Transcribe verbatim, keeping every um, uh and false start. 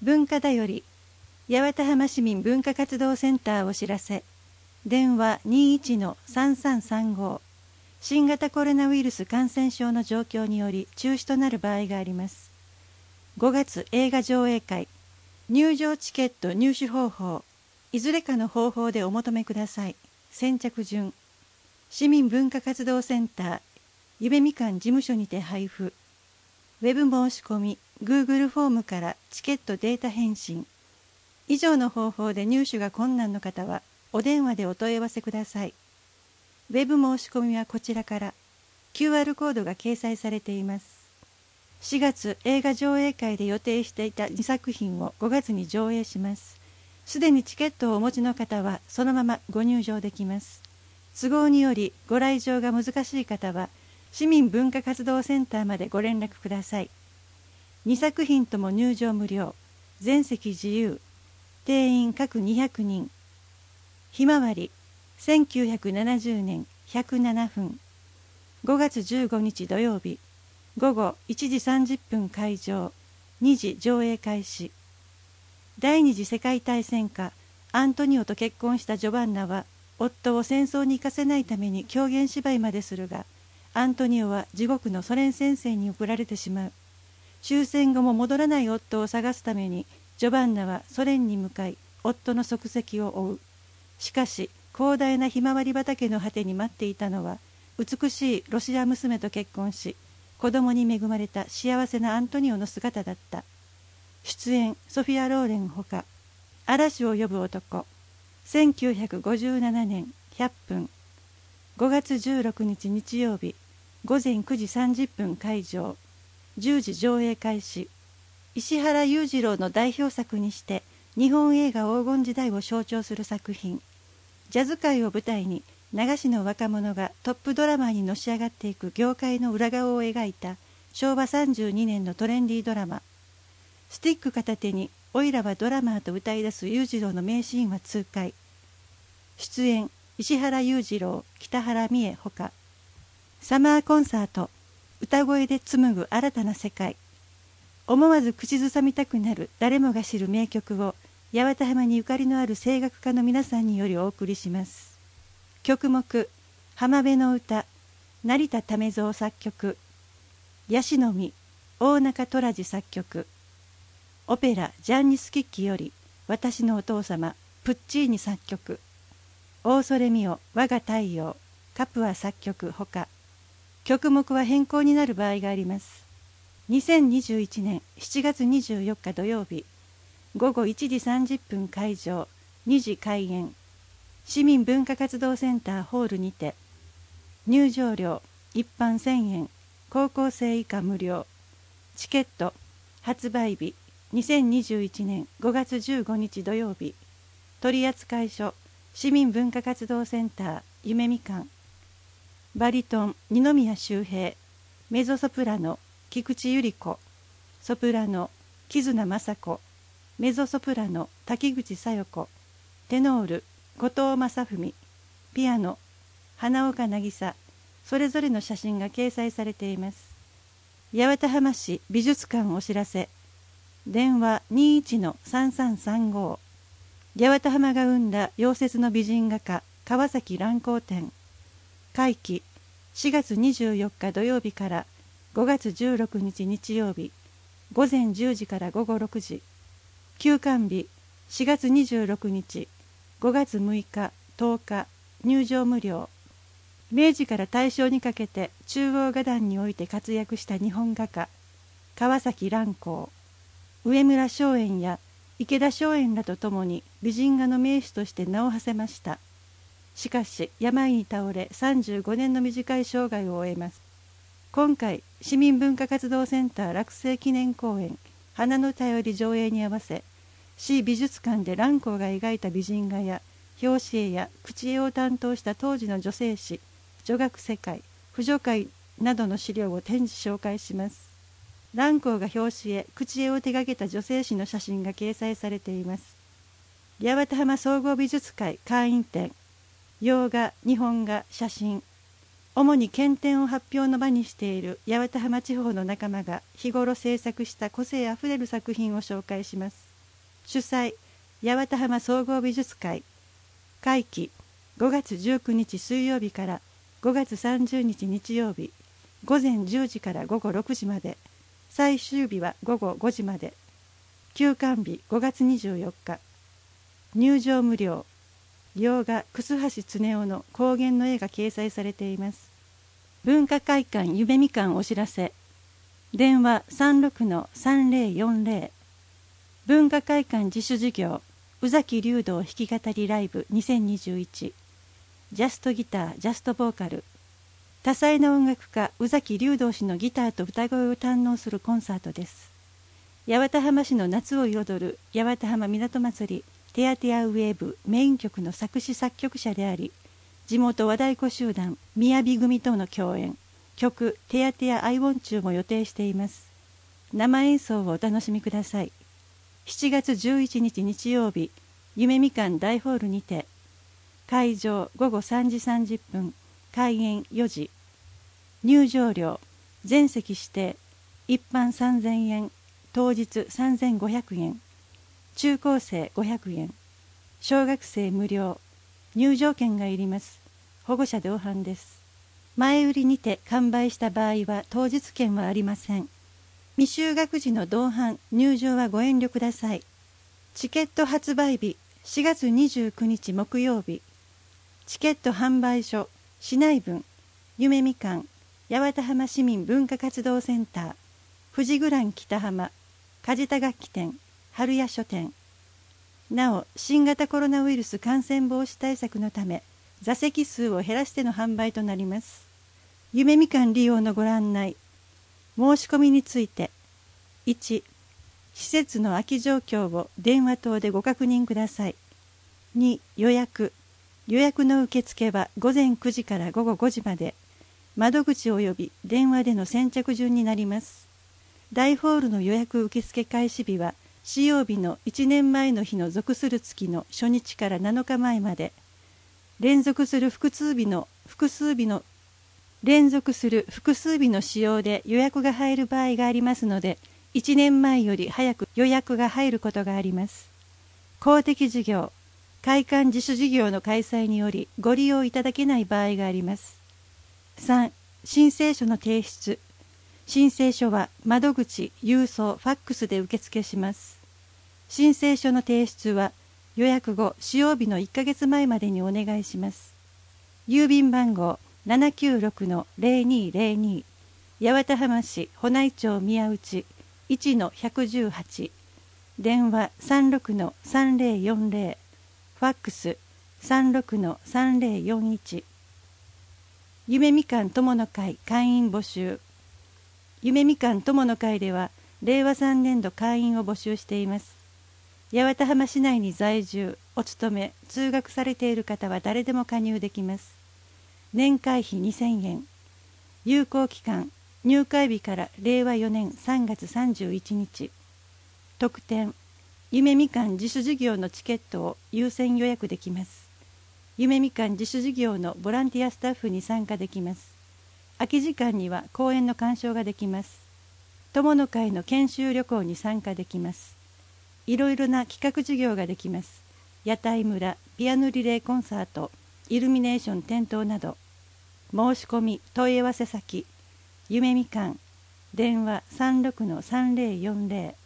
文化だより八幡浜市民文化活動センターお知らせ。電話 にじゅういちのさんさんさんご。新型コロナウイルス感染症の状況により中止となる場合があります。ごがつ映画上映会、入場チケット入手方法、いずれかの方法でお求めください。先着順。市民文化活動センター、夢みかん事務所にて配布。ウェブ申し込み、Google フォームからチケットデータ返信。以上の方法で入手が困難の方は、お電話でお問い合わせください。ウェブ申し込みはこちらから、キューアール コードが掲載されています。しがつ映画上映会で予定していたにさく品をごがつに上映します。すでにチケットをお持ちの方はそのままご入場できます。都合によりご来場が難しい方は、市民文化活動センターまでご連絡ください。にさく品とも入場無料、全席自由、定員各にひゃくにん。ひまわり、せんきゅうひゃくななじゅうねんひゃくななふん。ごがつじゅうごにち土曜日、ごごいちじさんじゅっぷん開場、にじ上映開始。第二次世界大戦下、アントニオと結婚したジョバンナは、夫を戦争に行かせないために狂言芝居までするが、アントニオは地獄のソ連戦線に送られてしまう。終戦後も戻らない夫を探すために、ジョバンナはソ連に向かい、夫の足跡を追う。しかし、広大なひまわり畑の果てに待っていたのは、美しいロシア娘と結婚し、子供に恵まれた幸せなアントニオの姿だった。出演ソフィア・ローレンほか、嵐を呼ぶ男、せんきゅうひゃくごじゅうななねんひゃっぷん、ごがつじゅうろくにち日曜日、ごぜんくじさんじゅっぷん開場、じゅうじ上映開始。石原裕次郎の代表作にして、日本映画黄金時代を象徴する作品。ジャズ界を舞台に、流しの若者がトップドラマーにのし上がっていく業界の裏側を描いたしょうわさんじゅうにねんのトレンディードラマ。スティック片手においらはドラマーと歌い出す裕次郎の名シーンは痛快。出演石原裕次郎、北原三重ほか。サマーコンサート、歌声で紡ぐ新たな世界。思わず口ずさみたくなる誰もが知る名曲を八幡浜にゆかりのある声楽家の皆さんによりお送りします。曲目、浜辺の歌、成田為蔵作曲、ヤシの実、大中虎次作曲、オペラジャンニ・スキッキより私のお父様、プッチーニ作曲、オーソレミオ、我が太陽、カプア作曲ほか、曲目は変更になる場合があります。にせんにじゅういちねんしちがつにじゅうよっか土曜日、ごごいちじさんじゅっぷん開場、にじ開演。市民文化活動センターホールにて、入場料一般せんえん、高校生以下無料。チケット発売日にせんにじゅういちねんごがつじゅうごにち土曜日。取扱所市民文化活動センター夢みかん。バリトン二宮周平、メゾソプラノ菊池百合子、ソプラノ木綱雅子、メゾソプラノ滝口小夜子、テノール後藤正文、ピアノ花岡渚、それぞれの写真が掲載されています。八幡浜市美術館お知らせ。電話 にじゅういちのさんさんさんご。八幡浜が生んだ溶接の美人画家川崎蘭光展。会期しがつにじゅうよっか土曜日からごがつじゅうろくにち日曜日、ごぜんじゅうじからごごろくじ。休館日しがつにじゅうろくにち、ごがつむいか、とおか、入場無料。明治から大正にかけて中央画壇において活躍した日本画家、川崎蘭光、上村松園や池田松園らとともに美人画の名手として名を馳せました。しかし病に倒れさんじゅうごねんの短い生涯を終えます。今回、市民文化活動センター落成記念公演、花の便り上映に合わせ、市美術館で蘭光が描いた美人画や表紙絵や口絵を担当した当時の女性誌、女学世界、婦女会などの資料を展示紹介します。蘭光が表紙絵、口絵を手掛けた女性誌の写真が掲載されています。八幡浜総合美術会会員展、洋画、日本画、写真、主に県展を発表の場にしている八幡浜地方の仲間が日頃制作した個性あふれる作品を紹介します。 主催八幡浜総合美術会。会期ごがつじゅうくにち水曜日からごがつさんじゅうにち日曜日、午前じゅうじから午後ろくじまで、最終日は午後ごじまで。休館日ごがつにじゅうよっか。入場無料。洋画楠橋恒夫の光源の絵が掲載されています。文化会館夢みかんお知らせ。電話 さんろくのさんぜろよんぜろ。文化会館自主事業宇崎竜童弾き語りライブにせんにじゅういち。ジャストギター、ジャストボーカル。多彩な音楽家宇崎竜童氏のギターと歌声を堪能するコンサートです。八幡浜市の夏を彩る八幡浜港祭りテヤテヤウェーブメイン曲の作詞作曲者であり、地元和太鼓集団みやび組との共演、曲テヤテヤアイウォンチューも予定しています。生演奏をお楽しみください。しちがつじゅういちにち日曜日、夢みかん大ホールにて、会場ごごさんじさんじゅっぷん、開演よじ。入場料、全席指定、一般さんぜんえん、当日さんぜんごひゃくえん、中高生ごひゃくえん、小学生無料、入場券がいります。保護者同伴です。前売りにて完売した場合は当日券はありません。未就学児の同伴、入場はご遠慮ください。チケット発売日、しがつにじゅうくにち木曜日。チケット販売所、市内分、夢みかん、八幡浜市民文化活動センター、富士グラン北浜、梶田楽器店、春屋書店。なお、新型コロナウイルス感染防止対策のため、座席数を減らしての販売となります。夢みかん利用のご案内。申し込みについて。いち、施設の空き状況を電話等でご確認ください。に、予約。予約の受付はごぜんくじからごごごじまで。窓口及び電話での先着順になります。大ホールの予約受付開始日は、使用日のいちねんまえの日の属する月の初日からなのかまえまで。連続する複数日の複数日の連続する複数日の使用で予約が入る場合がありますので、いちねんまえより早く予約が入ることがあります。公的事業、会館自主事業の開催によりご利用いただけない場合があります。さん、申請書の提出。申請書は窓口、郵送、ファックスで受付します。申請書の提出は予約後、使用日のいっかげつまえまでにお願いします。郵便番号 ななきゅうろくのぜろにぜろに、八幡浜市保内町宮内 いちのひゃくじゅうはち、電話 さんろくのさんぜろよんぜろ、ファックス さんろくのさんぜろよんいち。夢みかん友の会会員募集。夢みかん友の会では、れいわさんねんど会員を募集しています。八幡浜市内に在住、お勤め、通学されている方は誰でも加入できます。年会費にせんえん。有効期間、入会日かられいわよねんさんがつさんじゅういちにち。特典、夢みかん自主事業のチケットを優先予約できます。夢みかん自主事業のボランティアスタッフに参加できます。空き時間には講演の鑑賞ができます。友の会の研修旅行に参加できます。いろいろな企画事業ができます。屋台村、ピアノリレーコンサート、イルミネーション点灯など。申し込み、問い合わせ先、夢みかん、電話 さんろくのさんぜろよんぜろ。